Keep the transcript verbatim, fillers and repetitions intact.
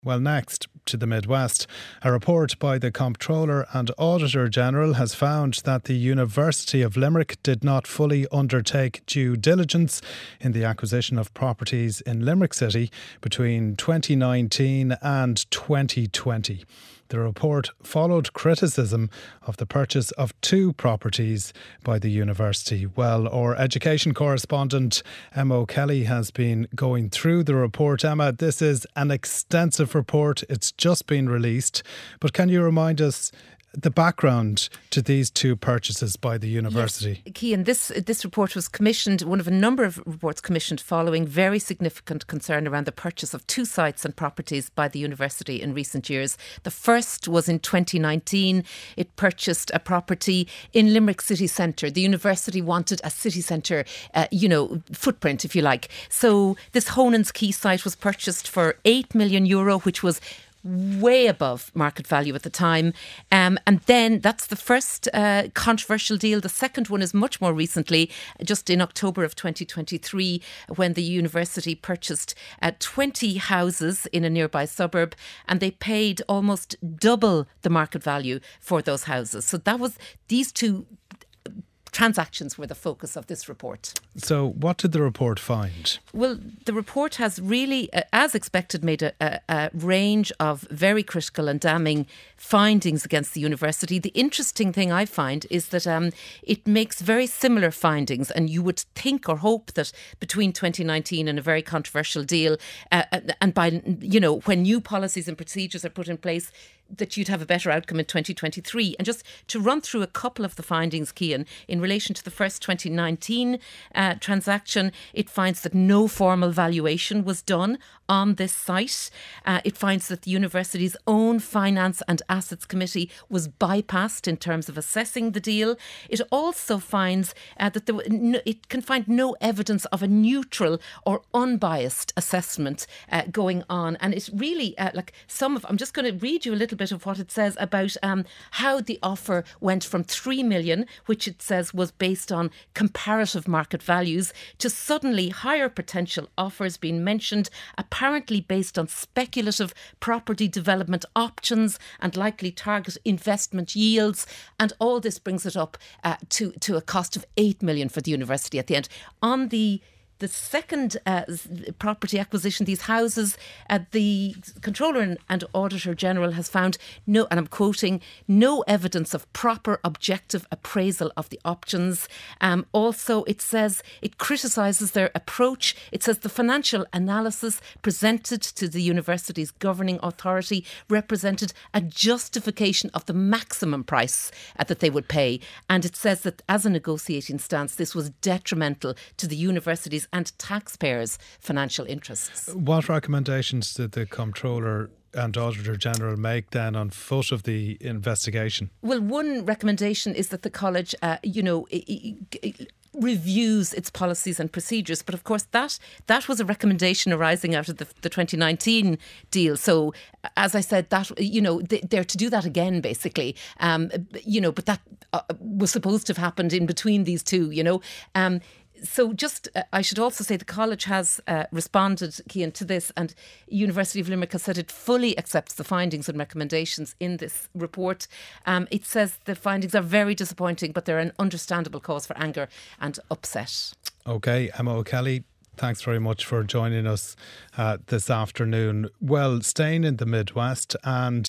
Well, next to the Midwest, a report by the Comptroller and Auditor General has found that the University of Limerick did not fully undertake due diligence in the acquisition of properties in Limerick City between twenty nineteen and twenty twenty. The report followed criticism of the purchase of two properties by the university. Well, our education correspondent Emma O'Kelly has been going through the report. Emma, this is an extensive report. It's just been released. But can you remind us the background to these two purchases by the university? Yes, Cian, this this report was commissioned, one of a number of reports commissioned following very significant concern around the purchase of two sites and properties by the university in recent years. The first was in twenty nineteen. It purchased a property in Limerick city centre. The university wanted a city centre, uh, you know, footprint, if you like. So this Honan's Quay site was purchased for eight million euro, which was way above market value at the time. Um, and then that's the first uh, controversial deal. The second one is much more recently, just in October of twenty twenty-three, when the university purchased uh, twenty houses in a nearby suburb, and they paid almost double the market value for those houses. So that was these two transactions were the focus of this report. So what did the report find? Well, the report has really, uh, as expected, made a, a, a range of very critical and damning findings against the university. The interesting thing I find is that um, it makes very similar findings, and you would think or hope that between twenty nineteen and a very controversial deal, uh, and by, you know, when new policies and procedures are put in place, that you'd have a better outcome in twenty twenty-three. And just to run through a couple of the findings, Cian, in relation to the first twenty nineteen uh, transaction, it finds that no formal valuation was done on this site. Uh, it finds that the university's own Finance and Assets Committee was bypassed in terms of assessing the deal. It also finds uh, that there, no, it can find no evidence of a neutral or unbiased assessment uh, going on. And it's really uh, like some of, I'm just going to read you a little bit of what it says about um, how the offer went from three million, which it says was based on comparative market values, to suddenly higher potential offers being mentioned, apparently based on speculative property development options and likely target investment yields. And all this brings it up uh, to, to a cost of eight million for the university at the end. On the The second uh, property acquisition, these houses, uh, the Comptroller and, and Auditor General has found no, and I'm quoting, no evidence of proper objective appraisal of the options. Um, also, it says it criticises their approach. It says the financial analysis presented to the university's governing authority represented a justification of the maximum price uh, that they would pay. And it says that as a negotiating stance, this was detrimental to the university's and taxpayers' financial interests. What recommendations did the Comptroller and Auditor General make then on foot of the investigation? Well, one recommendation is that the college, uh, you know, it, it, it, reviews its policies and procedures. But of course, that that was a recommendation arising out of the, the twenty nineteen deal. So, as I said, that, you know, they, they're to do that again, basically. Um, you know, but that uh, was supposed to have happened in between these two, you know. Um, So just, uh, I should also say the college has uh, responded, Cian, to this, and University of Limerick has said it fully accepts the findings and recommendations in this report. Um, it says the findings are very disappointing, but they're an understandable cause for anger and upset. OK, Emma O'Kelly, thanks very much for joining us uh, this afternoon. Well, staying in the Midwest and